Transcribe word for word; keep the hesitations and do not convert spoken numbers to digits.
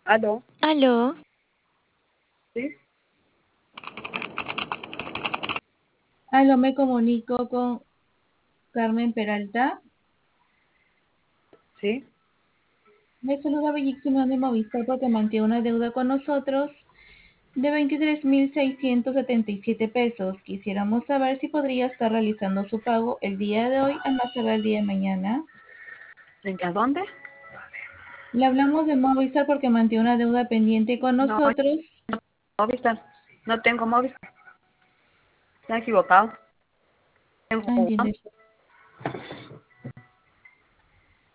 ¿Aló? Aló, ¿Sí? Aló, me comunico con Carmen Peralta. ¿Sí? Me saluda Bellísima de Movistar porque mantiene una deuda con nosotros de veintitrés mil seiscientos setenta y siete pesos. Quisiéramos saber si podría estar realizando su pago el día de hoy a más tardar el día de mañana. ¿En a dónde? Le hablamos de Movistar porque mantiene una deuda pendiente con No, nosotros. Movistar. No tengo Movistar. Se ha equivocado. Tengo Ah, uno. entiende.